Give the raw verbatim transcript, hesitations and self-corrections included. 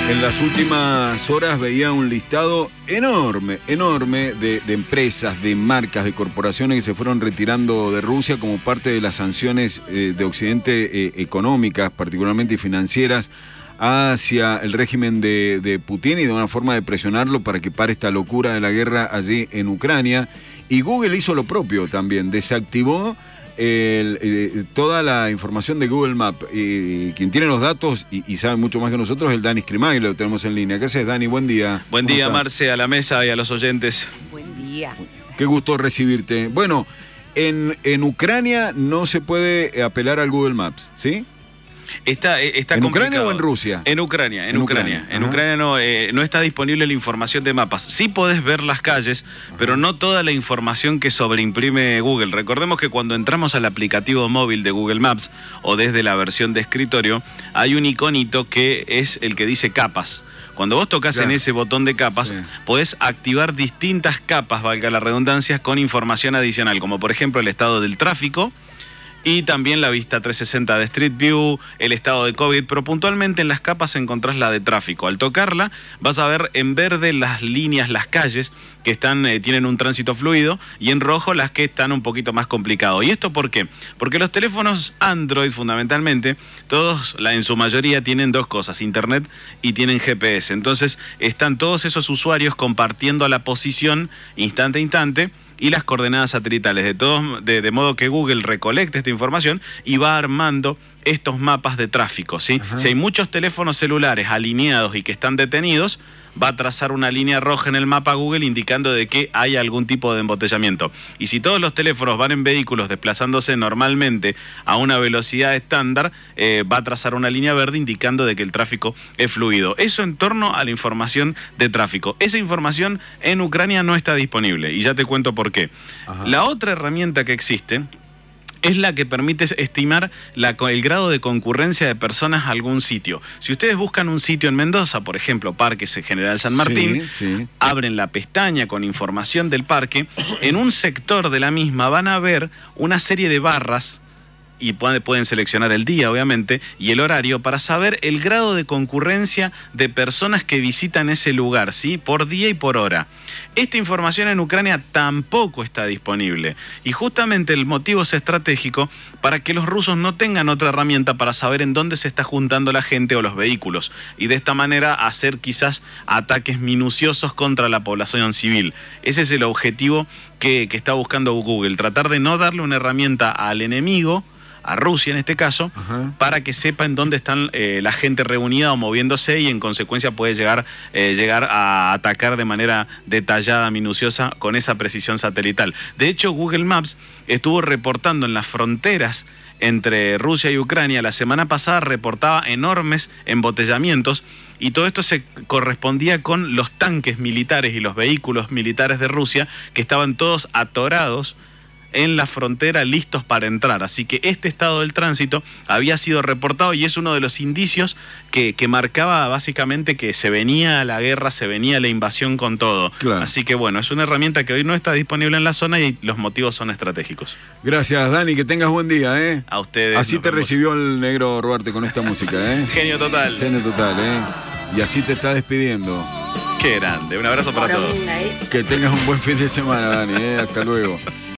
En las últimas horas veía un listado enorme, enorme de, de empresas, de marcas, de corporaciones que se fueron retirando de Rusia como parte de las sanciones eh, de Occidente eh, económicas, particularmente financieras, hacia el régimen de, de Putin y de una forma de presionarlo para que pare esta locura de la guerra allí en Ucrania. Y Google hizo lo propio también, desactivó El, eh, toda la información de Google Maps. Eh, quien tiene los datos y, y sabe mucho más que nosotros es el Dani Scrimay, lo tenemos en línea. ¿Qué haces, Dani? Buen día. Buen día, Marce, a la mesa y a los oyentes. Buen día. Qué gusto recibirte. Bueno, en, en Ucrania no se puede apelar al Google Maps, ¿sí? Está, está ¿En complicado. Ucrania o en Rusia? En Ucrania, en, en Ucrania. Ucrania, en Ucrania no, eh, no está disponible la información de mapas. Sí podés ver las calles, ajá, pero no toda la información que sobreimprime Google. Recordemos que cuando entramos al aplicativo móvil de Google Maps o desde la versión de escritorio, hay un iconito que es el que dice capas. Cuando vos tocas claro. en ese botón de capas, sí, podés activar distintas capas, valga la redundancia, con información adicional, como por ejemplo el estado del tráfico, y también la vista trescientos sesenta de Street View, el estado de COVID, pero puntualmente en las capas encontrás la de tráfico. Al tocarla vas a ver en verde las líneas, las calles que están, eh, tienen un tránsito fluido, y en rojo las que están un poquito más complicados. ¿Y esto por qué? Porque los teléfonos Android fundamentalmente, todos, la, en su mayoría tienen dos cosas, internet y tienen G P S. Entonces están todos esos usuarios compartiendo la posición instante a instante y las coordenadas satelitales, de, todos, de, de modo que Google recolecte esta información y va armando estos mapas de tráfico, ¿sí? Si hay muchos teléfonos celulares alineados y que están detenidos, va a trazar una línea roja en el mapa Google indicando de que hay algún tipo de embotellamiento. Y si todos los teléfonos van en vehículos desplazándose normalmente a una velocidad estándar, eh, va a trazar una línea verde indicando de que el tráfico es fluido. Eso en torno a la información de tráfico. Esa información en Ucrania no está disponible y ya te cuento por qué. Ajá. La otra herramienta que existe es la que permite estimar la, el grado de concurrencia de personas a algún sitio. Si ustedes buscan un sitio en Mendoza, por ejemplo, Parque General San Martín, sí, sí. abren la pestaña con información del parque, en un sector de la misma van a ver una serie de barras, y pueden seleccionar el día, obviamente, y el horario para saber el grado de concurrencia de personas que visitan ese lugar, ¿sí? Por día y por hora. Esta información en Ucrania tampoco está disponible. Y justamente el motivo es estratégico para que los rusos no tengan otra herramienta para saber en dónde se está juntando la gente o los vehículos. Y de esta manera hacer quizás ataques minuciosos contra la población civil. Ese es el objetivo que, que está buscando Google. Tratar de no darle una herramienta al enemigo, a Rusia en este caso, ajá, para que sepa en dónde están eh, la gente reunida o moviéndose y en consecuencia puede llegar, eh, llegar a atacar de manera detallada, minuciosa, con esa precisión satelital. De hecho, Google Maps estuvo reportando en las fronteras entre Rusia y Ucrania, la semana pasada reportaba enormes embotellamientos, y todo esto se correspondía con los tanques militares y los vehículos militares de Rusia que estaban todos atorados en la frontera listos para entrar. Así que este estado del tránsito había sido reportado y es uno de los indicios que, que marcaba básicamente que se venía la guerra, se venía la invasión con todo. Claro. Así que bueno, es una herramienta que hoy no está disponible en la zona y los motivos son estratégicos. Gracias, Dani, que tengas buen día, ¿eh? A ustedes. Así te vemos. Recibió el negro Ruarte con esta música, ¿eh? Genio total. Genio total, ¿eh? Y así te está despidiendo. Qué grande. Un abrazo para todos. Que tengas un buen fin de semana, Dani, ¿eh? Hasta luego.